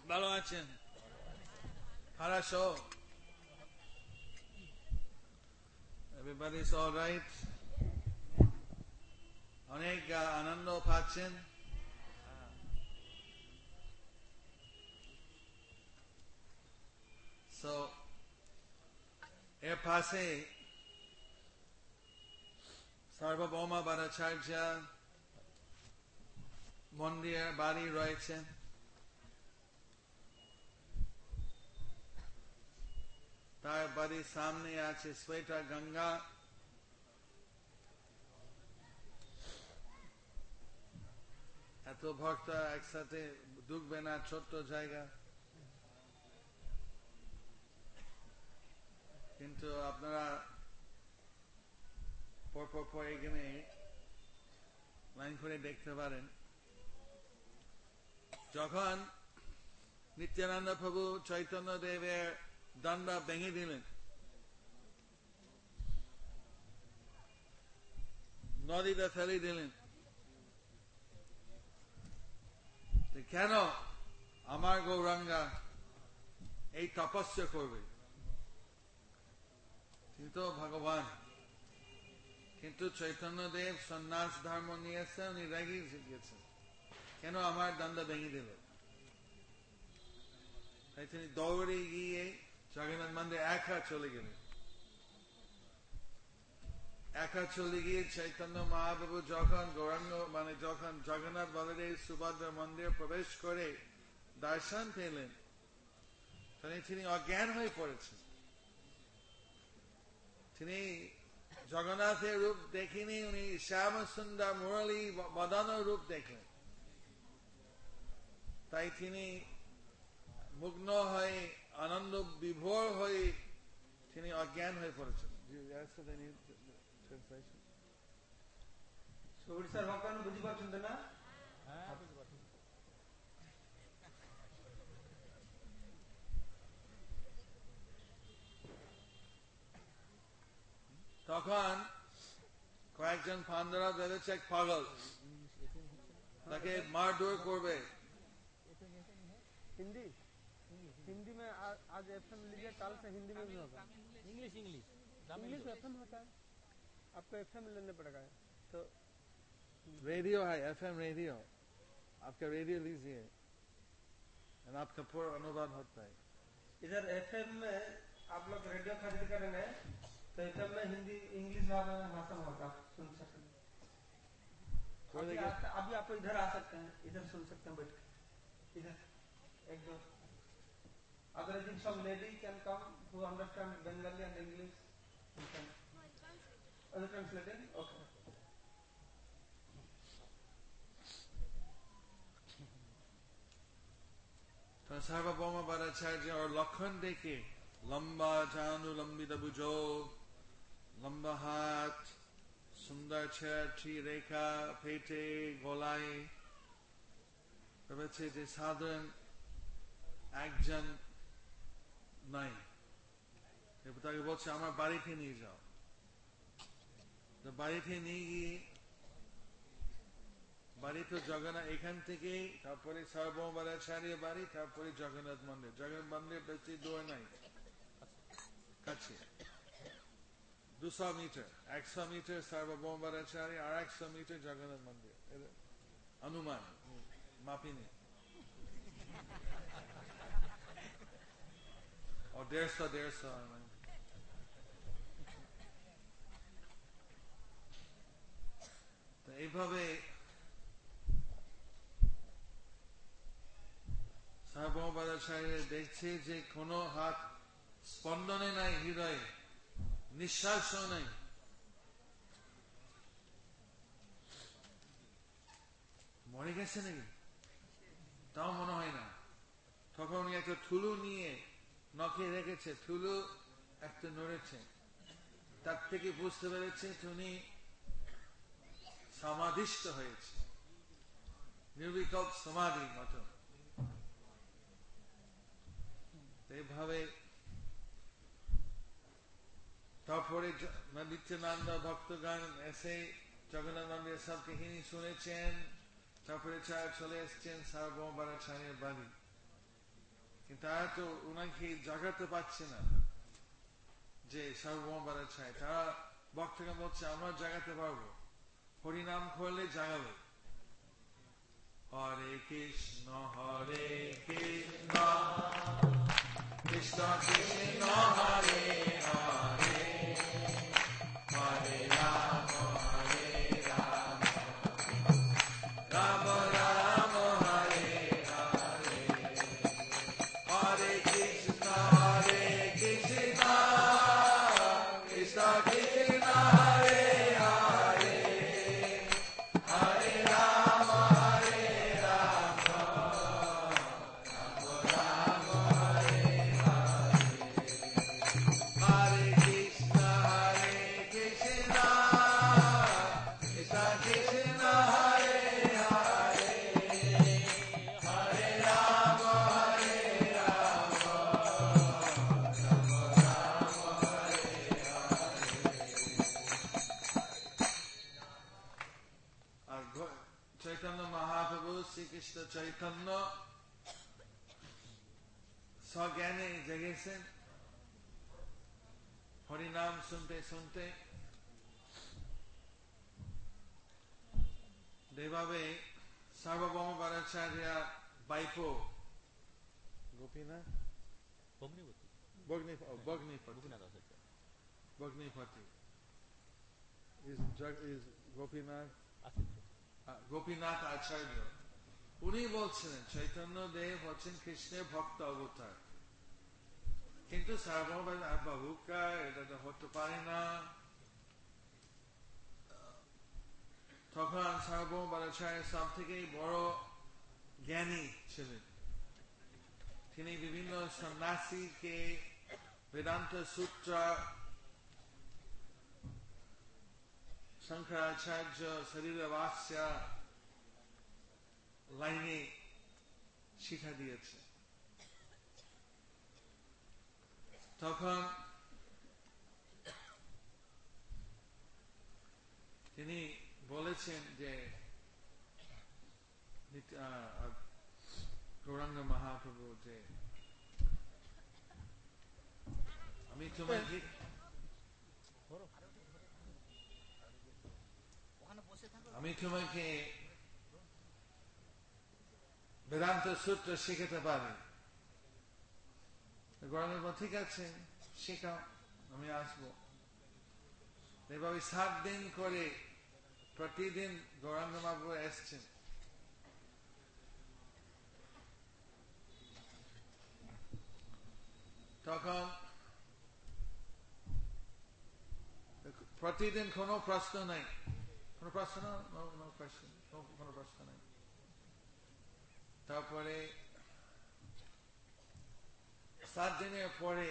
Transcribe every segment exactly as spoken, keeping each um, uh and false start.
ভালো আছেন? Хорошо. Everybody's all right. অনেক আনন্দ পাচ্ছেন? So, এর পাশে সার্বভৌমা ভট্টাচার্য মন্দির বাড়ি রয়েছে। তার বাড়ির সামনে আছে শ্বেতা গঙ্গা। এত ভক্ত একসাথে ঢুকবে না, ছোট্ট জায়গা, কিন্তু আপনারা পরপর পর এখানে লাইন করে দেখতে পারেন। যখন নিত্যানন্দ প্রভু চৈতন্য দেবের দণ্ড ভেঙে দিলেন, নদীতে ফেলে দিলেন, কেন আমার গৌরাঙ্গা এই তপস্যা করবে? তিনি তো ভগবান, কিন্তু চৈতন্য দেব সন্ন্যাস ধর্ম নিয়েছে, উনি রেগে গিয়েছেন, কেন আমার দণ্ড ভেঙে দিল? তাই তিনি দৌড়ে গিয়ে জগন্নাথ মন্দির একা চলে গেলেন। একা চলে গিয়ে চৈতন্য মহাপ্রভু যখন গৌরাঙ্গ মানে যখন জগন্নাথ বলদেব সুভদ্রা মন্দির প্রবেশ করে দর্শন পেলেন, তখন তিনি অজ্ঞান হয়ে পড়েছেন। তিনি জগন্নাথের রূপ দেখিনি, উনি শ্যাম সুন্দর মুরলী বদন রূপ দেখলেন। তাই তিনি মুগ্ন হয়ে আনন্দ বিভোর হয়ে তিনি অজ্ঞান হয়ে পড়েছেন। ওড়িশার ভাষা বুঝি পাচ্ছেন না? তখন কয়েকজন ফান্ডারা ভেবেছে এক পাগল, তাকে মারধর করবে। हिंदी हिंदी में आज एफएम लीजिए, कल से हिंदी में भी होगा। इंग्लिश इंग्लिश इंग्लिश एफएम होता है, आपको एफएम लेने पड़ेगा। तो रेडियो है, एफएम रेडियो, आपका रेडियो लीजिए, आपका पूरा अनुवाद होता है। इधर एफएम में आप लोग रेडियो खरीद करेंगे तो एफएम में हिंदी इंग्लिश भाषा में होगा, सुन सकते हैं। अभी, अभी आप इधर आ सकते हैं, इधर सुन सकते हैं बैठ के। इधर एक दो अगर I think some lady can come who understand Bengali and English. Are you translating? Okay. तो सार्वभौम भट्टाचार्य और लखन देखे लंबा जानू लंबित भुजो, लंबा हाथ, सुंदर छठी रेखा पेटे गोलाय, ভেবেছে যে সাধারণ একজন নাই। তাকে বলছে আমার বাড়িতে নিয়ে যাও। তো বাড়িতে নিয়ে গিয়ে বাড়ি তো জগন্নাথ, এখান থেকে তারপরে সার্বভৌম ভট্টাচার্য বাড়ি, তারপরে জগন্নাথ মন্দির। জগন্নাথ মন্দির বেশি দূর নাই, কাছে দুশো মিটার, একশো মিটার সার্বভৌম ভট্টাচার্য আর একশো মিটার জগন্নাথ মন্দির, অনুমান মাপিনি। ও দেড়শো দেড়শো এইভাবে সার্বভৌম ভট্টাচার্য দেখছে যে কোন হাত স্পন্দনে নাই, হৃদয়ে নিঃশ্বাস নাই। মরে গেছে নাকি তাও মনে হয় না। তখন উনি একটা থুলু নিয়ে নখে রেখেছে, থুলু একটা নড়েছে, তার থেকে বুঝতে পেরেছে উনি সমাধিস্থ হয়েছে, নির্বিকল্প সমাধি মতো। এইভাবে তারপরে নিত্যানন্দ ভক্তগণ এসে জগন্নাথ মন্দিরের সব কাহিনী শুনেছেন, তারপরে চলে এসছেন সার্বভৌম ভট্টাচার্যের বাড়ি। কিন্তু তারা তো ওনাকে জাগাতে পারছে না যে সার্বভৌম বারাচার্য। তারা ভক্তকে বলছে আমরা জাগাতে পারবো, হরিনাম করলে জাগাবে। হরে কৃষ্ণ হরে কৃষ্ণ কৃষ্ণ কৃষ্ণ হরে হরে হরে রাম হরে রাম রাম রাম হরে হরে হরে কৃষ্ণ হরে কৃষ্ণ কৃষ্ণ কৃষ্ণ হরে হরে হরে রাম হরে রাম রাম রাম হরে হরে হরে কৃষ্ণ হরে কৃষ্ণ কৃষ্ণ কৃষ্ণ হরে হরে হরে রাম হরে রাম রাম রাম হরে হরে। আর চৈতন্য মহাপ্রভু শ্রীকৃষ্ণ চৈতন্য সজ্ঞানে জেগেছেন হরিনাম শুনতে শুনতে। এইভাবে সার্বভৌম বারাচার্য বাইপো গোপীনাথ ভগ্নিপতি ভগ্নিপতি গোপীনাথ আচার্য ভগ্নিপতি is is গোপীনাথ আচার্য গোপীনাথ আচার্য উনি বলছিলেন চৈতন্য দেব হচ্ছেন কৃষ্ণের ভক্ত অবতার, কিন্তু সার্বভৌম বাবুকা এটা তো হতে পারে না। তখন সার্বভৌম বারাচার্য সব থেকে বড় জ্ঞানী ছিলেন। তিনি বিভিন্ন সন্ন্যাসীকে বেদান্ত সূত্র, শঙ্করাচার্য শরীরবাস্য লাইনে শিক্ষা দিয়েছে। তখন তিনি বলেছেন যে গৌরাঙ্গ মহাপ্রভু যে আমি তোমাকে আমি তোমাকে বেদান্ত সূত্র শিখাতে পারি। গৌরাঙ্গ ঠিক আছে শেখাও, আমি আসবো। এভাবে সাত দিন করে প্রতিদিন গৌরাঙ্গ মহাপ্রভু এসছেন। তখন প্রতিদিন কোনো প্রশ্ন নাই, কোনো প্রশ্ন কোনো প্রশ্ন নাই। তারপরে সাত দিনের পরে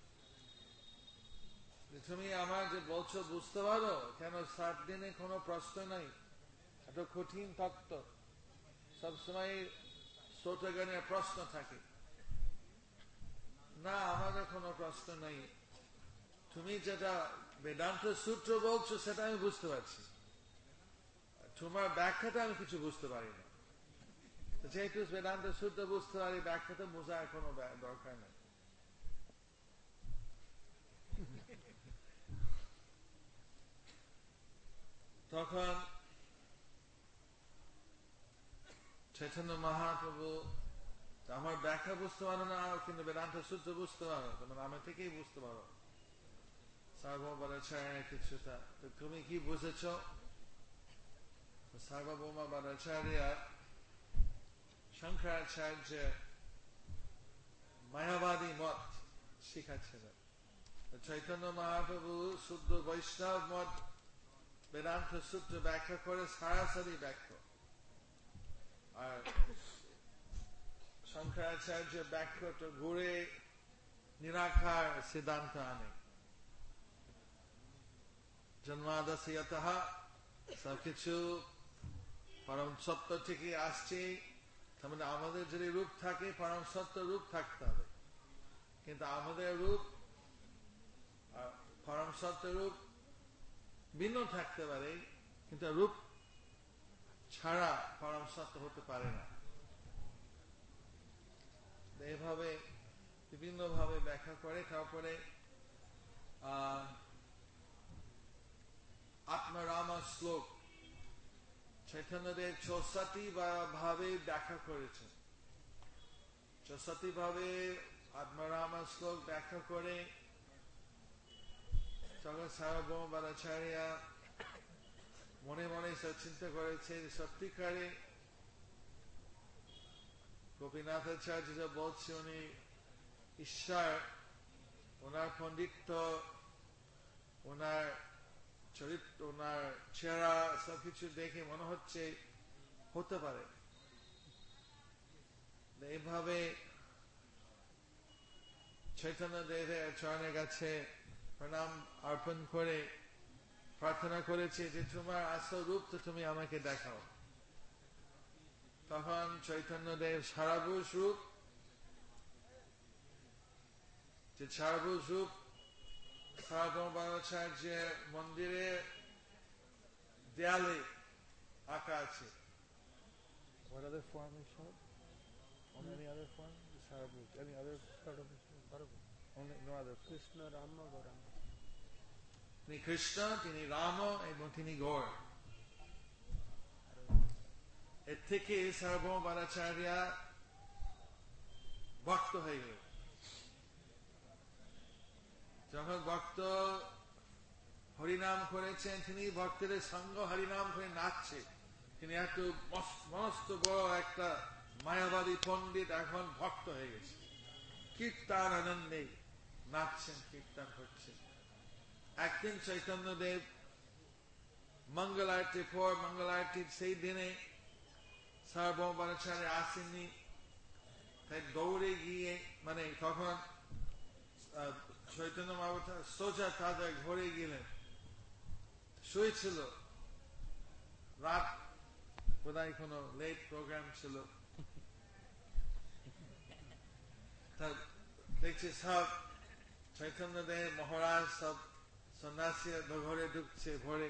তুমি আমার যে বলছো বুঝতে পারো কেন সাত দিনে কোনো প্রশ্ন নাই? এত কঠিন তত্ত্ব, সবসময় শ্রোতাগণের প্রশ্ন থাকে। না, আমাদের কোনো প্রশ্ন নাই, তুমি যেটা বেদান্ত সূত্র বলছো সেটা আমি বুঝতে পারছি, তোমার ব্যাখ্যাটা আমি কিছু বুঝতে পারি না। যেহেতু বেদান্ত সূত্র বুঝতে পারি, ব্যাখ্যাটা বোঝার কোনো দরকার নেই। তখন চৈতন্য মহাপ্রভু আমার ব্যাখ্যা বুঝতে পারো না, কিন্তু বেদান্ত সূত্র বুঝতে পারো, তোমার আমার থেকেই বুঝতে পারো সার্বভৌম বারাচার্য কিছুটা। তো তুমি কি বুঝেছ? সার্বভৌম বারাচার্য শঙ্করাচার্য মায়াবাদী মত শিখাচ্ছিলেন। চৈতন্য মহাপ্রভু শুদ্ধ বৈষ্ণব মত বেদান্ত সূত্র ব্যাখ্যা করে সরাসরি ব্যাখ্যা, আর শঙ্করাচার্য ব্যাখ্যা তো ঘুরে নিরাকার সিদ্ধান্ত আনে। জন্মাদস্যতঃ সবকিছু পরম সত্য থেকে আসছে, তাহলে আমাদের যদি রূপ থাকে পরম সত্য রূপ থাকতে হবে, কিন্তু আমাদের রূপ পরম সত্য রূপ ভিন্ন থাকতে পারে, কিন্তু রূপ ছাড়া পরম সত্য হতে পারে না। এইভাবে বিভিন্ন ভাবে ব্যাখ্যা করে। তারপরে আহ আত্মারামা শ্লোক চৈতন্যদেব চৌষট্টি ভাবে ব্যাখ্যা করেছে। চৌষট্টি ভাবে আত্মারামা শ্লোক ব্যাখ্যা করে তখন সার্বভৌম ভট্টাচার্য মনে মনে চিন্তা করেছে সত্যিকারে গোপীনাথাচার্য যা বলছে উনি ঈশ্বর, ওনার পণ্ডিত্য, ওনার চরিত্র, ওনার চেহারা সবকিছু দেখে মনে হচ্ছে হতে পারে। এইভাবে চৈতন্য দেবের চরণের কাছে প্রণাম অর্পণ করে প্রার্থনা করেছে যে তোমার আসল রূপ তো তুমি আমাকে দেখাও। তখন চৈতন্য দেব সারাভূষ রূপ, যে সারাভূষ রূপ সার্বভৌম ভট্টাচার্যের মন্দিরে দেয়ালে আঁকা আছে। What other form is shown? On any other form? Sarabhut. Any other Sarabhut? Only no other. Krishna, Rama, Gauranga. তিনি কৃষ্ণ, তিনি রাম এবং তিনি গৌর। এর থেকে সার্বভৌম ভট্টাচার্য ভক্ত হয়ে গেল। যখন ভক্ত হরিনাম করেছেন, তিনি ভক্তদের সঙ্গ হরিনাম করে নাচছে। তিনি এত মস্ত বড় একটা মায়াবাদী পণ্ডিত এখন ভক্ত হয়ে গেছে। কীর্তন আনন্দে নাচছেন, কীর্তন করছেন। একদিন চৈতন্য দেব মঙ্গল আরতির পর মঙ্গল আরতির সেই দিনে সার্বভৌম ভট্টাচার্য আসেননি, তাই দৌড়ে গিয়ে, মানে তখন চৈতন্য মহাপ্রভু সোজা তাদের ঘরে গেলেন, শুয়েছিল। রাত বোধহয় কোনো লেট প্রোগ্রাম ছিল। দেখছি সব চৈতন্য দেব মহারাজ সব সন্ন্যাসী ঘরে ঢুকছে ভোরে,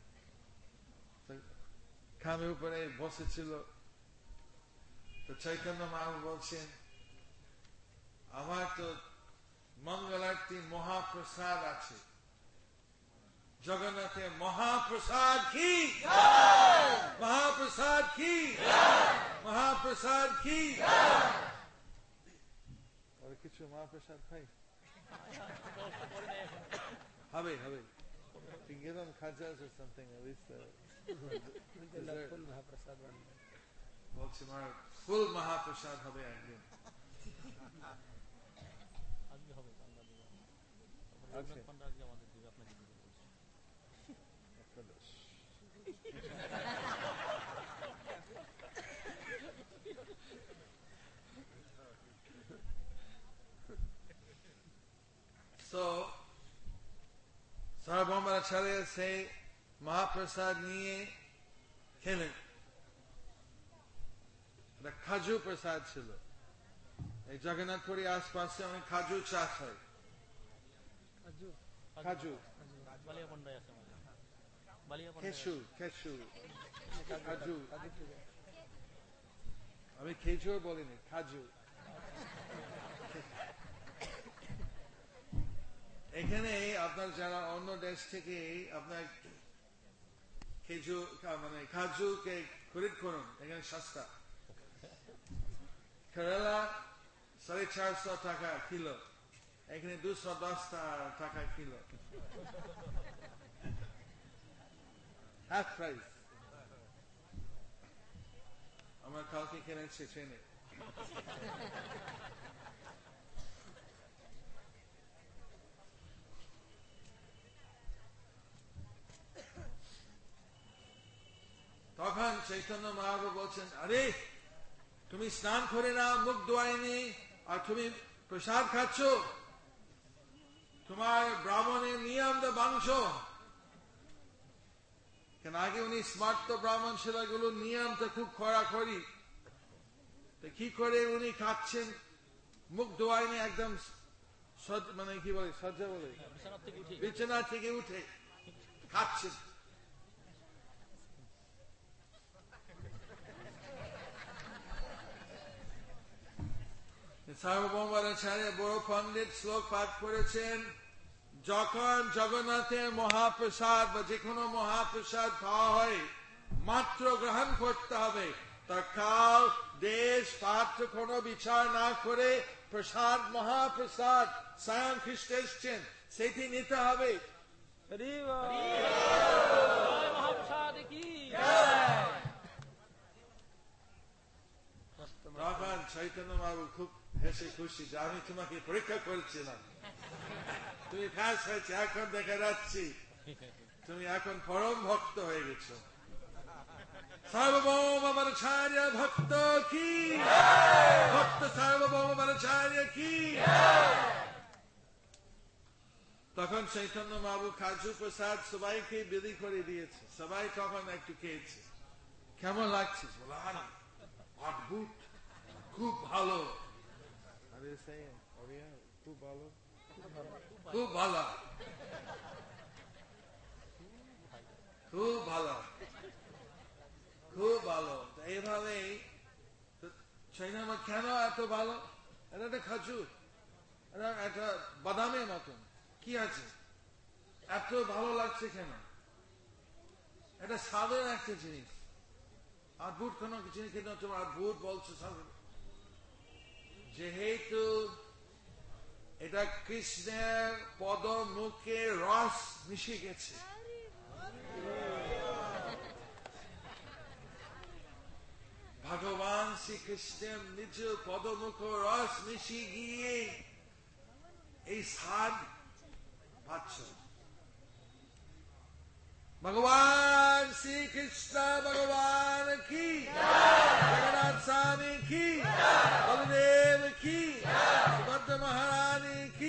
খামের উপরে বসেছিল। তো চৈতন্য মহাপ্রভু বলছেন, আমার তো মঙ্গল আরতি মহাপ্রসাদ আছে, জগন্নাথের মহাপ্রসাদ কি, মহাপ্রসাদ কি, মহাপ্রসাদ কি। আর কিছু মহাপ্রসাদ খাই হবে হবে You can give them khajas or something at least. Uh, full Mahaprasad one. বলছি আমার ফুল মহাপ্রসাদ হবে একদিন। আজকে হবে আজকে আজকে আমাদের দিবে, আপনাকে দিবে বলছি। So সার্বভৌম ভট্টাচার্য সেই মহাপ্রসাদ নিয়ে খেলেন। খাজু প্রসাদ ছিল। এই জগন্নাথপুরী আশপাশে অনেক খাজু চাষ হয়। খাজু বালিয়াপন্ডায় আছে, বালিয়াপন্ডায় খেসু খেসু খাজু, আমি খেজুর বলিনি, খাজু। এখানে আপনার যারা অন্য দেশ থেকে আপনার খেজুর মানে খাজুকে খরিদ করুন, এখানে সস্তা। কেরালা সাড়ে চারশো টাকা কিলো, এখানে দুশো দশ টাকা কিলো, হাফ প্রাইস। আমরা কালকে কিনেছি ট্রেনে। তখন চৈতন্য মহাপ্রভু বলছেন, আরে তুমি স্নান করে না, মুখ ধোয়াইনি, আর তুমি প্রসাদ খাচ্ছ, তোমার ব্রাহ্মণের নিয়ম তো ভাঙছ। কেন আগে উনি স্মার্ত ব্রাহ্মণ ছিল, এগুলো নিয়ম তো খুব খড়াখড়ি। তো কি করে উনি খাচ্ছেন, মুখ ধোয়াইনি, একদম মানে কি বলে সজ্জা বলে বিছানা থেকে উঠে খাচ্ছেন। সার্বভৌমাচার্য বড় পণ্ডিত শ্লোক পাঠ করেছেন, যখন জগন্নাথের মহাপ্রসাদ বা যে কোনো মহাপ্রসাদ খাওয়া হয় মাত্র গ্রহণ করতে হবে। তার কাল দেশ পাত্র কোনো বিচার না করে প্রসাদ মহাপ্রসাদ স্বয়ং খ্রিস্ট এসছেন সেটি নিতে হবে। তখন চৈতন্য বাবু খুব হেসে খুশি যে আমি তোমাকে পরীক্ষা করেছিলাম, তুমি ফ্যাস হয়েছে, এখন দেখা যাচ্ছি তুমি এখন পরম ভক্ত হয়ে গেছো। সার্বভৌমাচার্য ভক্ত কি, ভক্ত সার্বভৌমাচার্য কি। তখন চৈতন্য বাবু কাজু প্রসাদ সবাইকে বিলি করে দিয়েছে, সবাই তখন একটু খেয়েছে। কেমন লাগছে? অদ্ভুত, খুব ভালো, খুব ভালো, খুব ভালো, খুব ভালো, খুব ভালো। এইভাবেই চৈতন্য কেন এত ভালো? এটা একটা খাজুর, এটা একটা বাদামের মতন, কি আছে এত ভালো লাগছে কেন? এটা সাধারণ একটা জিনিস, অদ্ভুত কোন জিনিস কিন্তু তোমার অদ্ভুত বলছো। যেহেতু এটা কৃষ্ণের পদ মুখে রস মিশে গেছে, ভগবান শ্রীকৃষ্ণের নিজ পদমুখ রস মিশে গিয়ে এই স্বাদ পাচ্ছ। ভগবান শ্রীকৃষ্ণ ভগবান কি, জগন্নাথ স্বামী কি, বলদেব কি, সুভদ্রা মহারানী কি।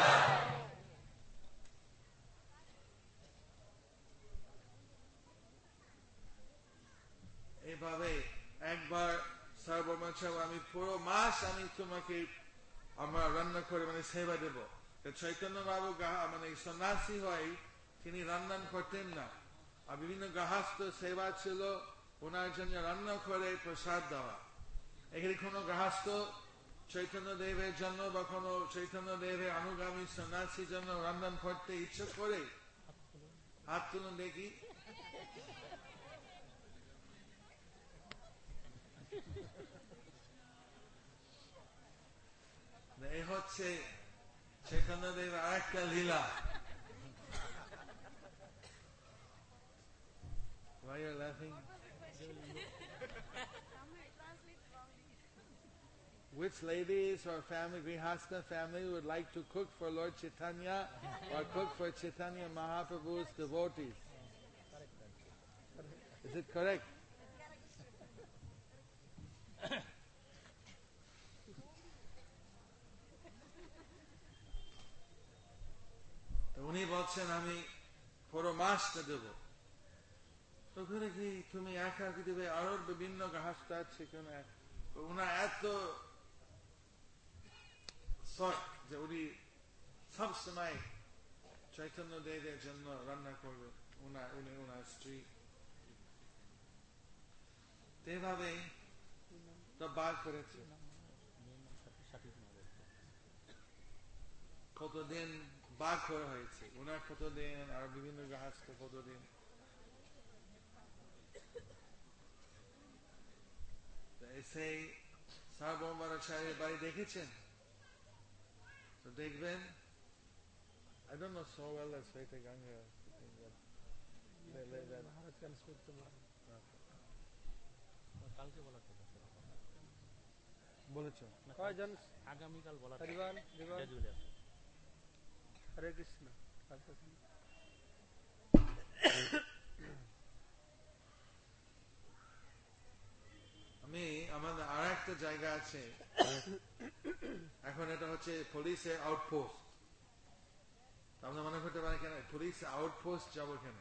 এইভাবে একবার সর্বমোচ্ছব আমি পুরো মাস আমি তোমাকে আমরা রান্না করে মানে সেবা দেব। চৈতন্য বাবু মানে সন্ন্যাসী হয়, তিনি রান্না করতেন না, আর বিভিন্ন গৃহস্থ সেবা ছিল ওনার জন্য রান্না করে প্রসাদ দেওয়া। এখানে কোনো গৃহস্থ চৈতন্য দেবের জন্য বা কোনো চৈতন্য দেবের অনুগামী সন্ন্যাসীর জন্য রান্না করতে ইচ্ছা করে? হাত তুলুন দেখি। এই হচ্ছে চৈতন্য দেব আর একটা লীলা। Why are you laughing? Which ladies or family, Grihastha family would like to cook for Lord Chaitanya or cook for Chaitanya Mahaprabhu's devotees? Is it correct? উনি বলছেন আমি পুরো মাসটা দেব। ওখানে কি তুমি একা কি দেবে? আরো বিভিন্ন গৃহস্থ আছে, ওনার এত শখ যে উনি সবসময় চৈতন্য দেবের জন্য রান্না করবে, ওনার উনি ওনার স্ত্রী। এভাবে তো বার করেছে। কতদিন বার করা হয়েছে, ওনার কতদিন, আর বিভিন্ন গৃহস্থ কতদিন। সেই সার্বভৌমাচার্যের বাড়ি দেখেছেন তো দেখবেন। I don't know so well as Sveta Ganga. বলেছ কয়জন? আগামীকাল বলা হরিবল হরিবল হরে কৃষ্ণ। আমি আমাদের আর একটা জায়গা আছে এখন, এটা হচ্ছে পুলিশের আউটপোস্ট। আমরা মনে করতে পারি কেন পুলিশ আউটপোস্ট যাব কেন?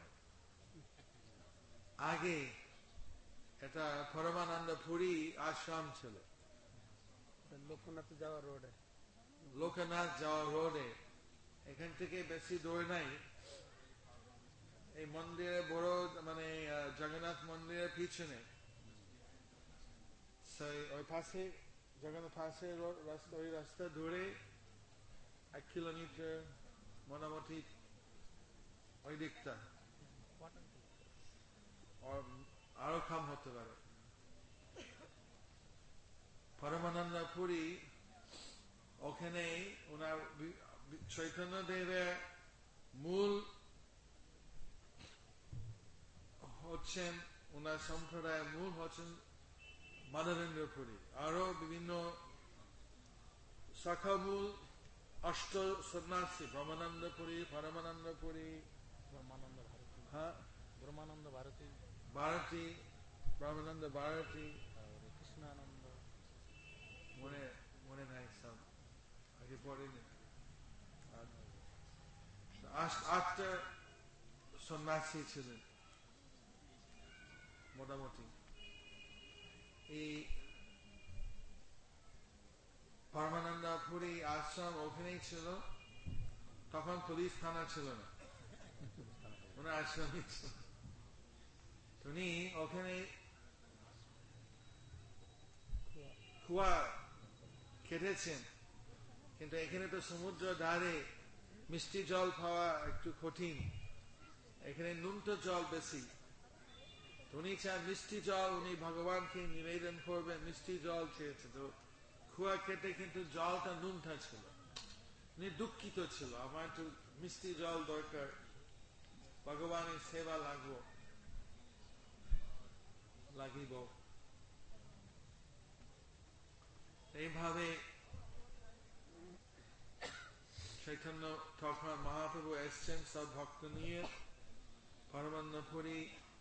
আগে এটা পরমানন্দ পুরী আশ্রম ছিল, লোকনাথ যাওয়া রোডে, লোকনাথ যাওয়া রোডে। এখান থেকে বেশি দূর নাই। এই মন্দিরে বড় মানে জগন্নাথ মন্দিরের পিছনে ওই পাশে যেখানে পাশে রাস্তা, ওই রাস্তা ধরে এক কিলোমিটার মোটামুটি ওই দিকটা আরো কম হতে পারে। পরমানন্দ পুরী ওখানে ওনার চৈতন্য দেবের মূল হচ্ছেন, ওনার সম্প্রদায়ের মূল হচ্ছেন মাধবেন্দ্র পুরী। আরো বিভিন্ন শাখা মূল অষ্ট সন্ন্যাসী, ব্রহ্মানন্দ পুরী, পরমানন্দ পুরী, ব্রহ্মানন্দ ভারতী, হ্যাঁ ব্রহ্মানন্দ ভারতী, ভারতী, ব্রহ্মানন্দ ভারতী, কৃষ্ণানন্দ, মনে মনে নাই সব, আগে পড়েনি। আটটা সন্ন্যাসী ছিলেন মোটামুটি। এই পরমানন্দ পুরী আশ্রম ওখানেই ছিল, তখন পুলিশ থানা ছিল না, ওনার আশ্রমই ছিল। উনি ওখানে কুয়া কেটেছেন, কিন্তু এখানে তো সমুদ্র ধারে মিষ্টি জল পাওয়া একটু কঠিন, এখানে নুনটো জল বেশি। উনি চান মিষ্টি জল, উনি ভগবানকে নিবেদন করবেন, মিষ্টি জল চেয়েছে। তো কুয়া কেটে কিন্তু জলটা নুনটা ছিল, উনি দুঃখিত ছিল, আমার একটু মিষ্টি জল দরকার, ভগবানের সেবা লাগবো লাগিব। এইভাবে চৈতন্য তখন মহাপ্রভু এসছেন সব ভক্ত নিয়ে। পরমানন্দ পুরী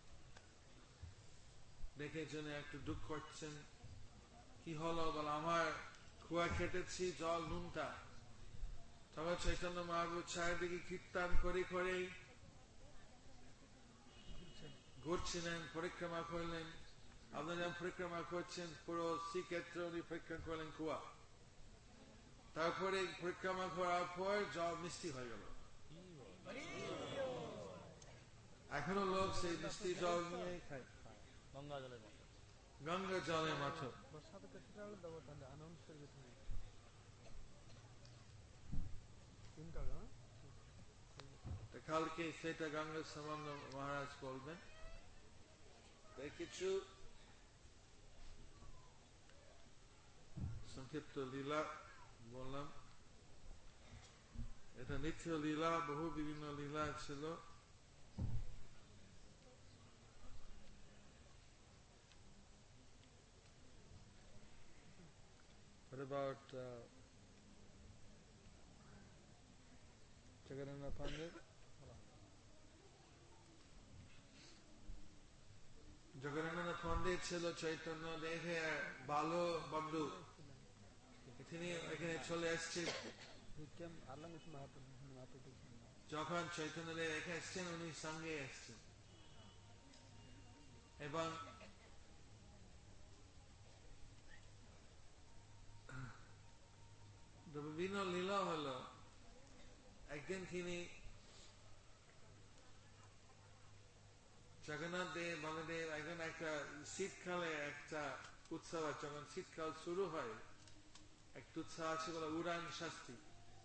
দেখে জন্য একটু দুঃখ করছেন, কি হলো বল, আমার কুয়া কেটেছি, জল নুনটা। তখন চৈতন্য মহাপ্রভু চারিদিকে কীর্তন করে করে ঘুরছিলেন, পরিক্রমা করলেন। আপনারা যেমন পরিক্রমা করছেন, পুরো শ্রীক্ষেত্র উনি পরিক্রমা করলেন কুয়া। তারপরে পরিক্রমা করার পর জল মিষ্টি হয়ে গেল। এখনো লোক সেই মিষ্টি জল নিয়ে খায়, গঙ্গা জলের মতো। গঙ্গা জলের মতো। কালকে সেটা গঙ্গা সম্বন্ধ মহারাজ বলবেন। কিছু সংক্ষিপ্ত লীলা বললাম, এটা নিত্য লীলা, বহু বিভিন্ন লীলা ছিল। What about uh, Jagannatha Pandit? Jagannath পণ্ডিত ছিল চৈতন্য দেবের ভালো বন্ধু। তিনি এখানে চলে এসছেন, যখন চৈতন্য দেব এখানে এসছেন উনি সঙ্গে এসছেন। এবং বিভিন্ন লীলা হলো। একদিন তিনি জগন্নাথ দেব বলদেব একজন একটা শীতকালে একটা উৎসব আছে, যখন শীতকাল শুরু হয় একটা উৎসব আছে বলে উড়ান শাস্তি,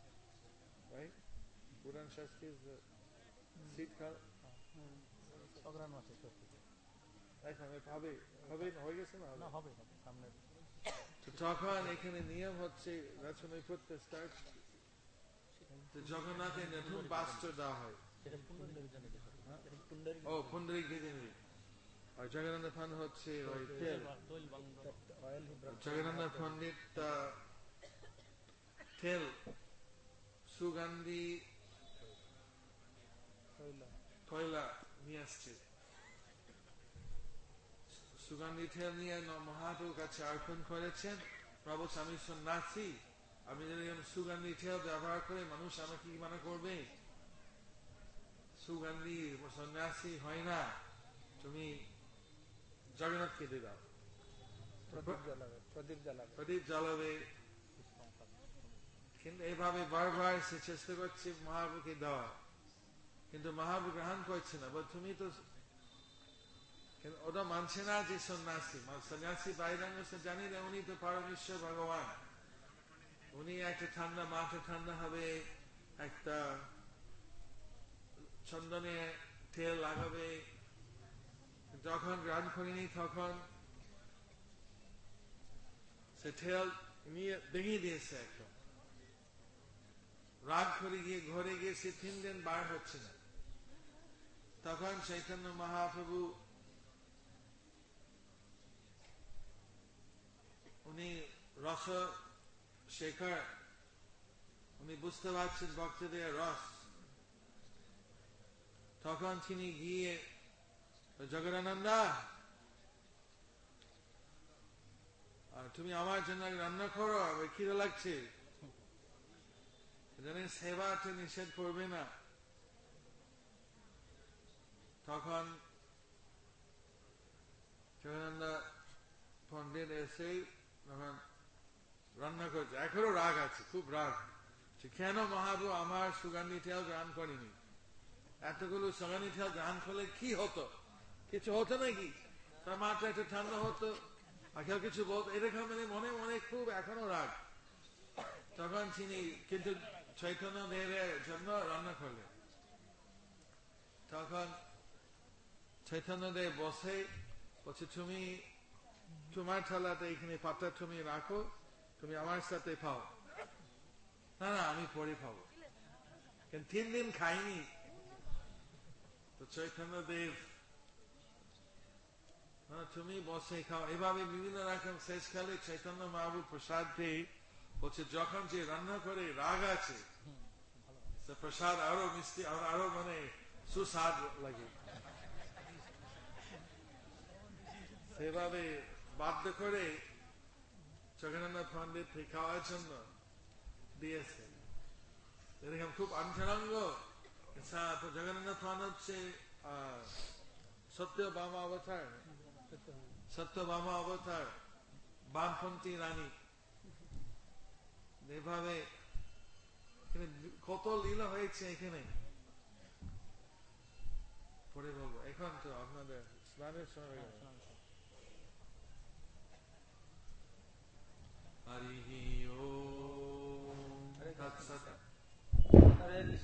উড়ান শাস্তি শীতকাল অগ্রহণ মাসে সত্যি হবে হবে হয়ে গেছে না না হবে সামনে। তখন এখানে নিয়ম হচ্ছে রচনা করতে স্টার্ট, জগন্নাথের নতুন বাস্ত্র দেওয়া হয়। ও পুন্ডরিক গেজেন্দ্রী, আর জগন্নাথ পান হচ্ছে ওই তেল। জগন্নাথ পণ্ডিত তেল সুগন্ধি তৈলা নিয়ে আসছে। সুগন্ধি তেল নিয়ে মহাপ্রভুর কাছে অর্পণ করেছেন। প্রভু আমি সন্ন্যাসী, আমি যদি সুগন্ধি তেল ব্যবহার করে মানুষ আমাকে কি মনে করবে? সুগন্ধি সন্ন্যাসী হয় না, তুমি জগন্নাথকে দিয়ে দাও, প্রদীপ জ্বালাবে। কিন্তু এইভাবে বারবার সে চেষ্টা করছে মহাপ্রভুকে দেওয়া, কিন্তু মহাপ্রভু গ্রহণ করছে না। তুমি তো কিন্তু ওটা মানছে না যে সন্ন্যাসী সন্ন্যাসী বাইরাঙ্গ জানি না উনি তো পরমেশ্বর ভগবান, উনি একটা ঠান্ডা মাথা ঠান্ডা হবে, একটা চন্দনে তেল লাগাবে, যখন গ্রহণ করিনি তখন সে তেল নিয়ে ভেঙে দিয়েছে, একদম রাগ করে গিয়ে ঘরে গিয়ে সে তিন দিন বার হচ্ছে না। তখন চৈতন্য মহাপ্রভু উনি রস শেখর, উনি বুঝতে পারছেন ভক্তদের রস, তখন তিনি গিয়ে জগদানন্দা তুমি আমার জন্য রান্না করো, আমার খিদে লাগছে, জানেন সেবাতে নিষেধ করবে না। তখন জগদানন্দা পণ্ডিত এসে তখন রান্না করছে, এখনো রাগ আছে, খুব রাগ, কেন মহাপ্রভু আমার সুগন্ধি তেল গ্রহণ করেনি, এতগুলো সুগন্ধি তেল গ্রহণ করলে কি হতো, কিছু হতো নাকি, তার মাথা একটু ঠান্ডা হতো, আর কেউ কিছু বলতো, এরকম মানে মনে মনে খুব এখনো রাগ। তখন তিনি কিন্তু চৈতন্য দেবের জন্য রান্না করলেন। তখন চৈতন্য দেব বসে বলছে, তুমি তোমার থালাতে এখানে পাতা তুমি রাখো, তুমি আমার সাথে খাও। না না আমি পরে খাবো, কিন্তু তিন দিন খাইনি। তো চৈতন্য দেব তুমি বসে খাও, এভাবে বিভিন্ন রকম শেষকালে চৈতন্য মহাপ্রভু প্রসাদ পেয়ে বলছে, যখন যে রান্না করে রাগ আছে প্রসাদ আরো মিষ্টি আর আরো মানে সুস্বাদ লাগে, সেভাবে বাধ্য করে জগন্নাথ পণ্ডিত খাওয়ার জন্য দিয়েছে। এরকম খুব অন্তরঙ্গ জগন্নাথ পণ্ডিত হচ্ছে সত্যভামা অবতার, সত্যভামা অবতার, বামপন্থী রানী, এভাবে কত লীলা হয়েছে এখানে, পরে বলবো। এখন তো আপনাদের স্নানের সময় হরি ওম তৎসৎ।